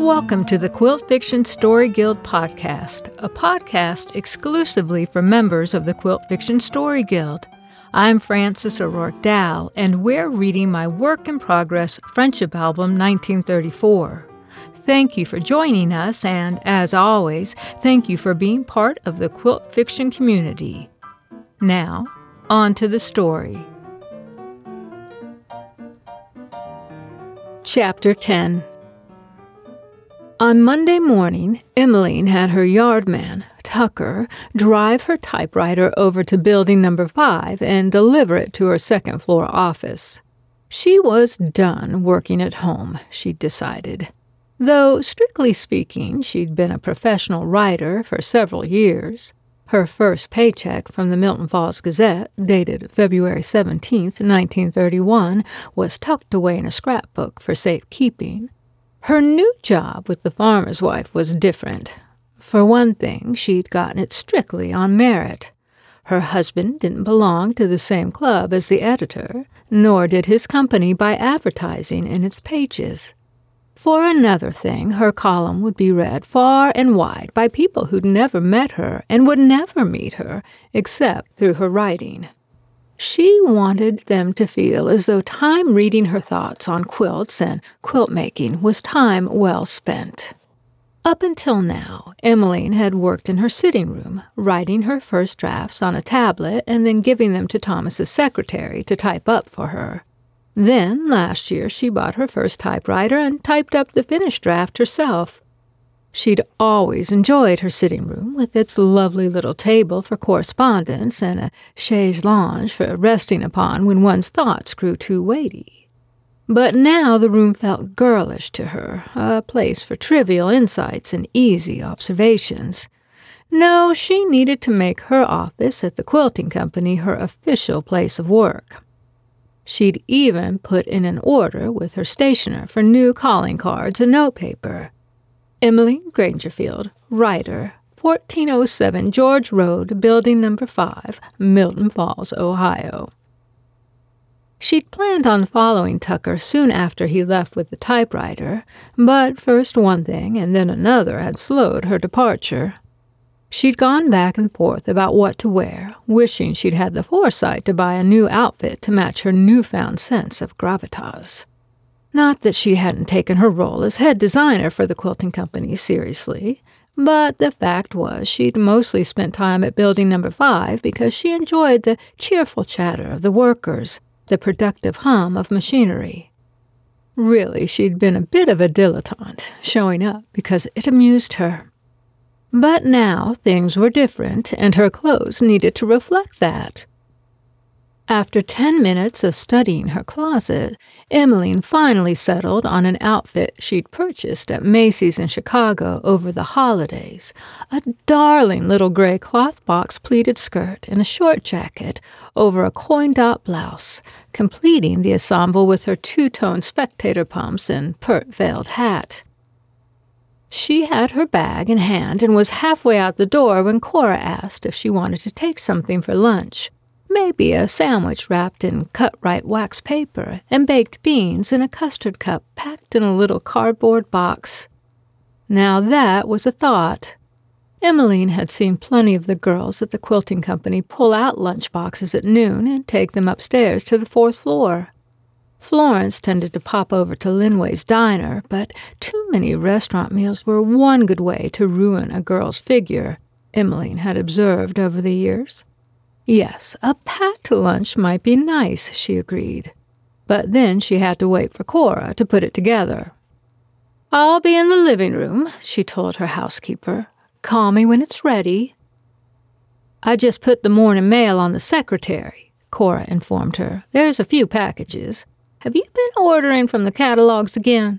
Welcome to the Quilt Fiction Story Guild podcast, a podcast exclusively for members of the Quilt Fiction Story Guild. I'm Frances O'Rourke Dow, and we're reading my work-in-progress Friendship Album 1934. Thank you for joining us, and as always, thank you for being part of the quilt fiction community. Now, on to the story. Chapter 10. On Monday morning, Emmeline had her yardman, Tucker, drive her typewriter over to building number 5 and deliver it to her second-floor office. She was done working at home, she'd decided. Though, strictly speaking, she'd been a professional writer for several years. Her first paycheck from the Milton Falls Gazette, dated February 17, 1931, was tucked away in a scrapbook for safekeeping. Her new job with the farmer's wife was different. For one thing, she'd gotten it strictly on merit. Her husband didn't belong to the same club as the editor, nor did his company buy advertising in its pages. For another thing, her column would be read far and wide by people who'd never met her and would never meet her, except through her writing. She wanted them to feel as though time reading her thoughts on quilts and quilt making was time well spent. Up until now, Emmeline had worked in her sitting room, writing her first drafts on a tablet and then giving them to Thomas's secretary to type up for her. Then, last year, she bought her first typewriter and typed up the finished draft herself. She'd always enjoyed her sitting room, with its lovely little table for correspondence and a chaise lounge for resting upon when one's thoughts grew too weighty. But now the room felt girlish to her, a place for trivial insights and easy observations. No, she needed to make her office at the quilting company her official place of work. She'd even put in an order with her stationer for new calling cards and notepaper. Emmeline Grangerfield, writer, 1407 George Road, Building Number 5, Milton Falls, Ohio. She'd planned on following Tucker soon after he left with the typewriter, but first one thing and then another had slowed her departure. She'd gone back and forth about what to wear, wishing she'd had the foresight to buy a new outfit to match her newfound sense of gravitas. Not that she hadn't taken her role as head designer for the quilting company seriously, but the fact was she'd mostly spent time at Building Number 5 because she enjoyed the cheerful chatter of the workers, the productive hum of machinery. Really, she'd been a bit of a dilettante, showing up because it amused her. But now things were different, and her clothes needed to reflect that. After 10 minutes of studying her closet, Emmeline finally settled on an outfit she'd purchased at Macy's in Chicago over the holidays, a darling little gray cloth box pleated skirt and a short jacket over a coin-dot blouse, completing the ensemble with her two-tone spectator pumps and pert-veiled hat. She had her bag in hand and was halfway out the door when Cora asked if she wanted to take something for lunch. Maybe a sandwich wrapped in cut-right wax paper and baked beans in a custard cup packed in a little cardboard box. Now that was a thought. Emmeline had seen plenty of the girls at the quilting company pull out lunch boxes at noon and take them upstairs to the 4th floor. Florence tended to pop over to Linway's diner, but too many restaurant meals were one good way to ruin a girl's figure, Emmeline had observed over the years. Yes, a packed lunch might be nice, she agreed. But then she had to wait for Cora to put it together. "I'll be in the living room," she told her housekeeper. "Call me when it's ready." "I just put the morning mail on the secretary," Cora informed her. "There's a few packages. Have you been ordering from the catalogs again?"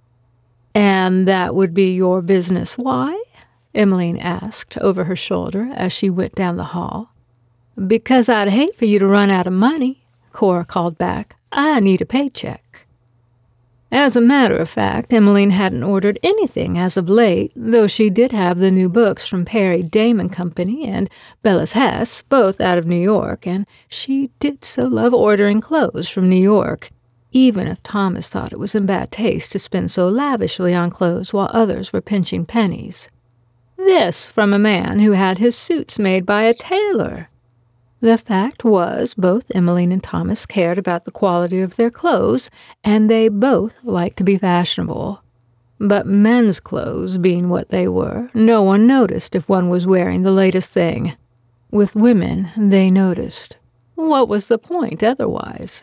"And that would be your business why?" Emmeline asked over her shoulder as she went down the hall. "Because I'd hate for you to run out of money," Cora called back. "I need a paycheck." As a matter of fact, Emmeline hadn't ordered anything as of late, though she did have the new books from Perry Damon Company and Bellis Hess, both out of New York, and she did so love ordering clothes from New York. even if Thomas thought it was in bad taste to spend so lavishly on clothes while others were pinching pennies. This from a man who had his suits made by a tailor. The fact was, both Emmeline and Thomas cared about the quality of their clothes, and they both liked to be fashionable. But men's clothes being what they were, no one noticed if one was wearing the latest thing. With women, they noticed. What was the point otherwise?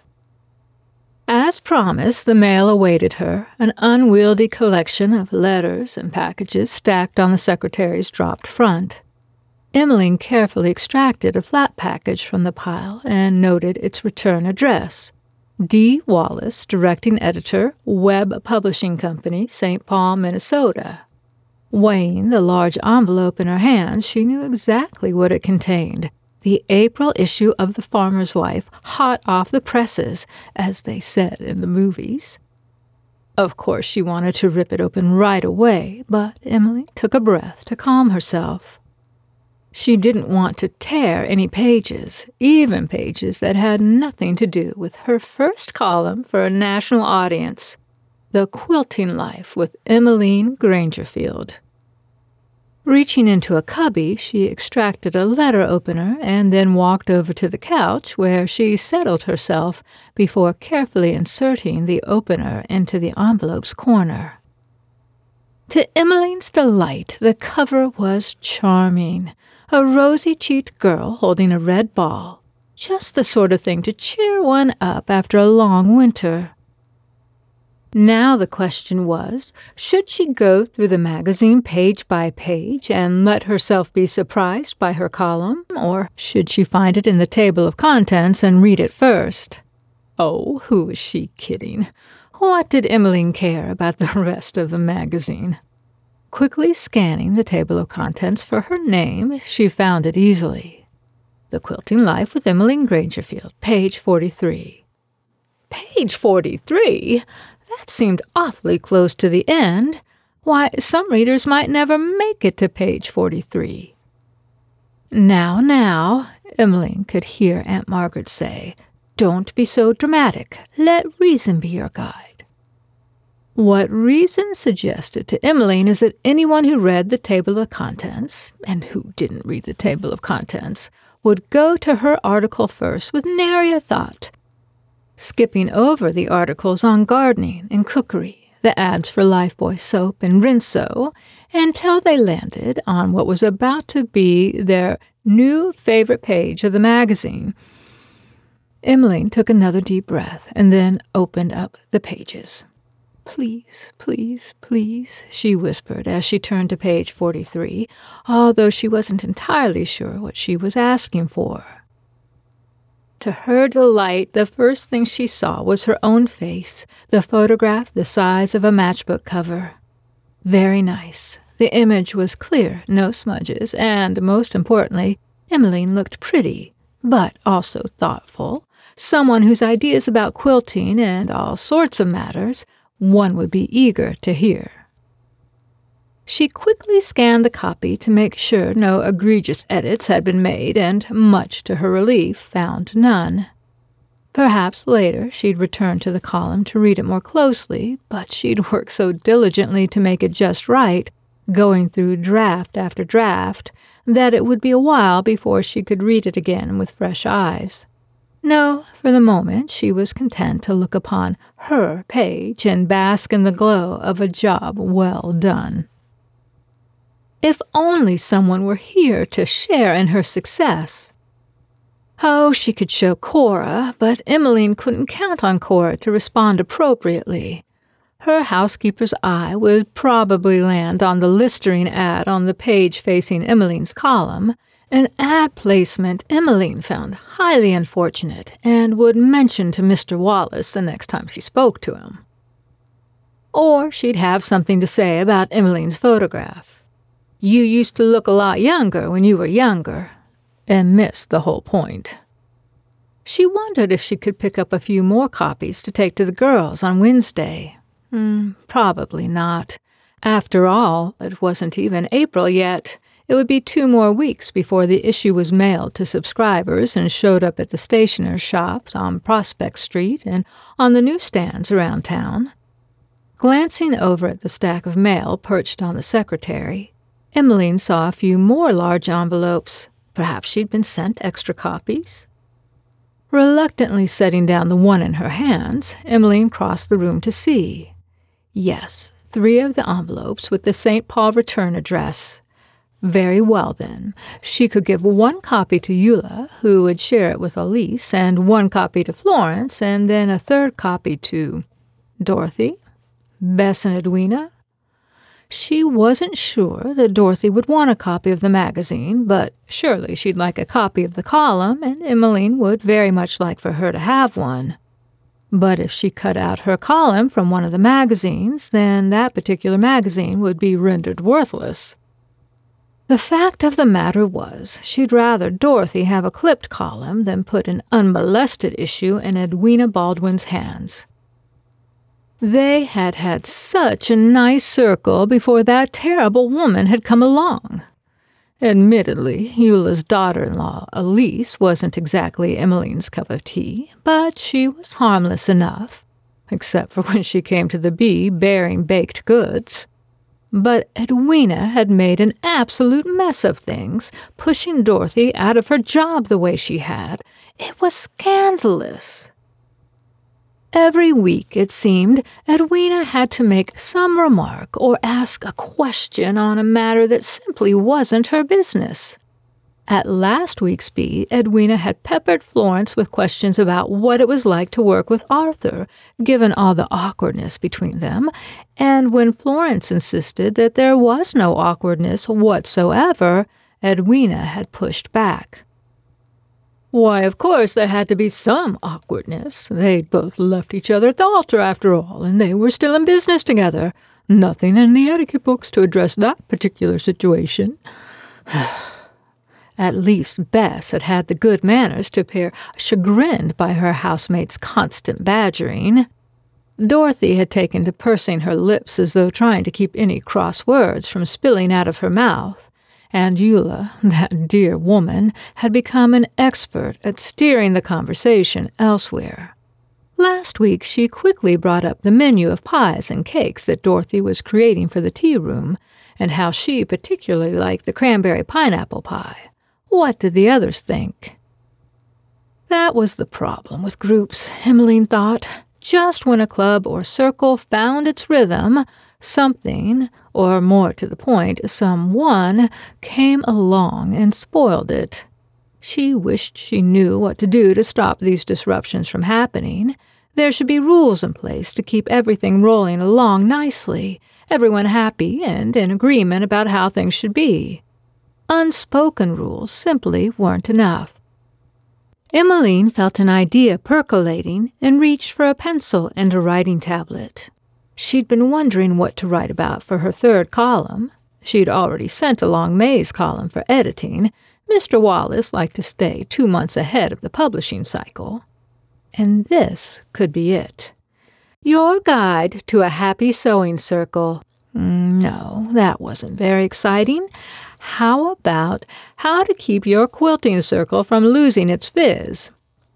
As promised, the mail awaited her, an unwieldy collection of letters and packages stacked on the secretary's dropped front. Emmeline carefully extracted a flat package from the pile and noted its return address. D. Wallace, Directing Editor, Webb Publishing Company, St. Paul, Minnesota. Weighing the large envelope in her hands, she knew exactly what it contained. The April issue of The Farmer's Wife, hot off the presses, as they said in the movies. Of course, she wanted to rip it open right away, but Emmeline took a breath to calm herself. She didn't want to tear any pages, even pages that had nothing to do with her first column for a national audience, The Quilting Life with Emmeline Grangerfield. Reaching into a cubby, she extracted a letter opener and then walked over to the couch where she settled herself before carefully inserting the opener into the envelope's corner. To Emmeline's delight, the cover was charming. A rosy-cheeked girl holding a red ball. Just the sort of thing to cheer one up after a long winter. Now the question was, should she go through the magazine page by page and let herself be surprised by her column, or should she find it in the table of contents and read it first? Oh, who was she kidding? What did Emmeline care about the rest of the magazine? Quickly scanning the table of contents for her name, she found it easily. The Quilting Life with Emmeline Grangerfield, page 43. Page 43? That seemed awfully close to the end. Why, some readers might never make it to page 43. Now, Emmeline could hear Aunt Margaret say, "Don't be so dramatic. Let reason be your guide." What reason suggested to Emmeline is that anyone who read the table of contents, and who didn't read the table of contents, would go to her article first with nary a thought, skipping over the articles on gardening and cookery, the ads for Lifebuoy soap and Rinso, until they landed on what was about to be their new favorite page of the magazine. Emmeline took another deep breath and then opened up the pages. "Please, please, please," she whispered as she turned to page 43, although she wasn't entirely sure what she was asking for. To her delight, the first thing she saw was her own face, the photograph the size of a matchbook cover. Very nice. The image was clear, no smudges, and, most importantly, Emmeline looked pretty, but also thoughtful, someone whose ideas about quilting and all sorts of matters one would be eager to hear. She quickly scanned the copy to make sure no egregious edits had been made, and, much to her relief, found none. Perhaps later she'd return to the column to read it more closely, but she'd worked so diligently to make it just right, going through draft after draft, that it would be a while before she could read it again with fresh eyes. No, for the moment she was content to look upon her page and bask in the glow of a job well done. If only someone were here to share in her success. Oh, she could show Cora, but Emmeline couldn't count on Cora to respond appropriately. Her housekeeper's eye would probably land on the Listerine ad on the page facing Emmeline's column, an ad placement Emmeline found highly unfortunate and would mention to Mr. Wallace the next time she spoke to him. Or she'd have something to say about Emmeline's photograph. "You used to look a lot younger when you were younger," and missed the whole point. She wondered if she could pick up a few more copies to take to the girls on Wednesday. Probably not. After all, it wasn't even April yet. It would be 2 more weeks before the issue was mailed to subscribers and showed up at the stationer's shops on Prospect Street and on the newsstands around town. Glancing over at the stack of mail perched on the secretary, Emmeline saw a few more large envelopes. Perhaps she'd been sent extra copies. Reluctantly setting down the one in her hands, Emmeline crossed the room to see. Yes, 3 of the envelopes with the St. Paul return address. Very well, then. She could give 1 copy to Eula, who would share it with Elise, and 1 copy to Florence, and then a 3rd copy to Dorothy, Bess and Edwina. She wasn't sure that Dorothy would want a copy of the magazine, but surely she'd like a copy of the column, and Emmeline would very much like for her to have one. But if she cut out her column from one of the magazines, then that particular magazine would be rendered worthless. The fact of the matter was, she'd rather Dorothy have a clipped column than put an unmolested issue in Edwina Baldwin's hands. They had had such a nice circle before that terrible woman had come along. Admittedly, Eula's daughter-in-law, Elise, wasn't exactly Emmeline's cup of tea, but she was harmless enough, except for when she came to the Bee bearing baked goods. But Edwina had made an absolute mess of things, pushing Dorothy out of her job the way she had. It was scandalous. Every week, it seemed, Edwina had to make some remark or ask a question on a matter that simply wasn't her business. At last week's Bee, Edwina had peppered Florence with questions about what it was like to work with Arthur, given all the awkwardness between them, and when Florence insisted that there was no awkwardness whatsoever, Edwina had pushed back. Why, of course, there had to be some awkwardness. They'd both left each other at the altar, after all, and they were still in business together. Nothing in the etiquette books to address that particular situation. At least Bess had had the good manners to appear chagrined by her housemate's constant badgering. Dorothy had taken to pursing her lips as though trying to keep any cross words from spilling out of her mouth. And Eula, that dear woman, had become an expert at steering the conversation elsewhere. Last week she quickly brought up the menu of pies and cakes that Dorothy was creating for the tea room, and how she particularly liked the cranberry pineapple pie. What did the others think? That was the problem with groups, Emmeline thought. Just when a club or circle found its rhythm, something, or more to the point, someone, came along and spoiled it. She wished she knew what to do to stop these disruptions from happening. There should be rules in place to keep everything rolling along nicely, everyone happy and in agreement about how things should be. Unspoken rules simply weren't enough. Emmeline felt an idea percolating and reached for a pencil and a writing tablet. She'd been wondering what to write about for her 3rd column. She'd already sent along May's column for editing. Mr. Wallace liked to stay 2 months ahead of the publishing cycle. And this could be it. Your Guide to a Happy Sewing Circle. No, that wasn't very exciting. How about How to Keep Your Quilting Circle from Losing Its Fizz?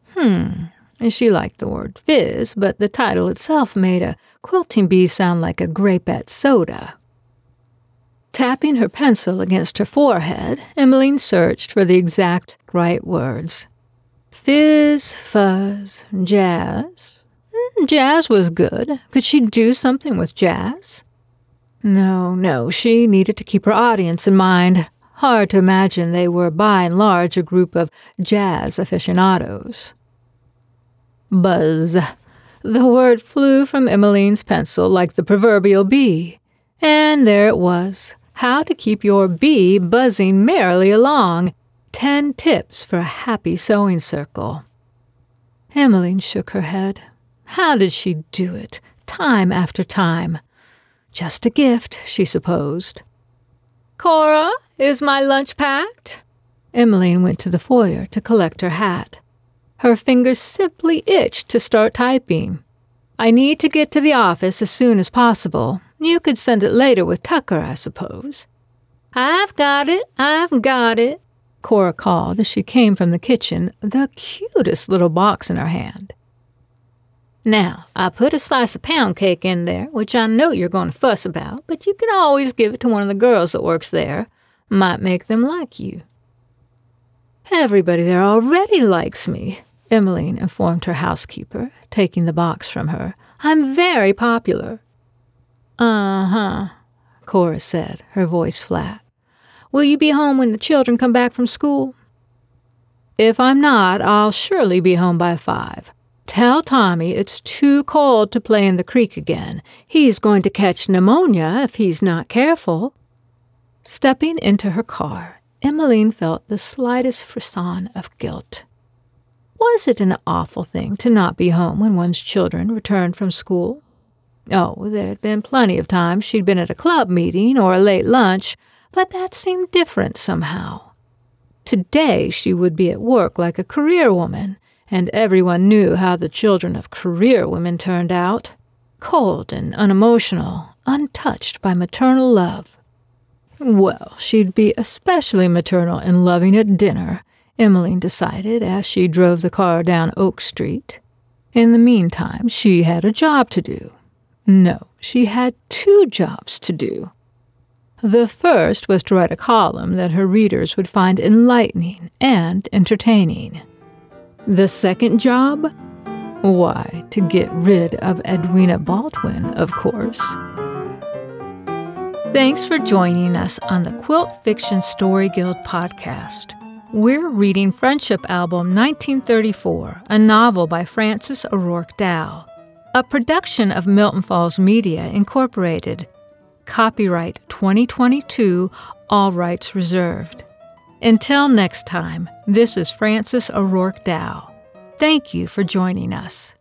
She liked the word fizz, but the title itself made a quilting bee sound like a grapette soda. Tapping her pencil against her forehead, Emmeline searched for the exact right words. Fizz, fuzz, jazz. Jazz was good. Could she do something with jazz? No, she needed to keep her audience in mind. Hard to imagine they were by and large a group of jazz aficionados. Buzz. The word flew from Emmeline's pencil like the proverbial bee. And there it was. How to keep your bee buzzing merrily along. 10 tips for a happy sewing circle. Emmeline shook her head. How did she do it, time after time? Just a gift, she supposed. Cora, is my lunch packed? Emmeline went to the foyer to collect her hat. Her fingers simply itched to start typing. I need to get to the office as soon as possible. You could send it later with Tucker, I suppose. "I've got it," Cora called as she came from the kitchen, the cutest little box in her hand. "Now, I put a slice of pound cake in there, which I know you're going to fuss about, but you can always give it to one of the girls that works there. Might make them like you." "Everybody there already likes me," Emmeline informed her housekeeper, taking the box from her. "I'm very popular." "Uh-huh," Cora said, her voice flat. "Will you be home when the children come back from school?" "If I'm not, I'll surely be home by 5. Tell Tommy it's too cold to play in the creek again. He's going to catch pneumonia if he's not careful." Stepping into her car, Emmeline felt the slightest frisson of guilt. Was it an awful thing to not be home when one's children returned from school? Oh, there had been plenty of times she'd been at a club meeting or a late lunch, but that seemed different somehow. Today she would be at work like a career woman, and everyone knew how the children of career women turned out, cold and unemotional, untouched by maternal love. Well, she'd be especially maternal and loving at dinner, Emmeline decided as she drove the car down Oak Street. In the meantime, she had a job to do. No, she had 2 jobs to do. The first was to write a column that her readers would find enlightening and entertaining. The second job? Why, to get rid of Edwina Baldwin, of course. Thanks for joining us on the Quilt Fiction Story Guild podcast. We're reading Friendship Album 1934, a novel by Frances O'Rourke Dow, a production of Milton Falls Media, Incorporated. Copyright 2022, all rights reserved. Until next time, this is Frances O'Rourke Dow. Thank you for joining us.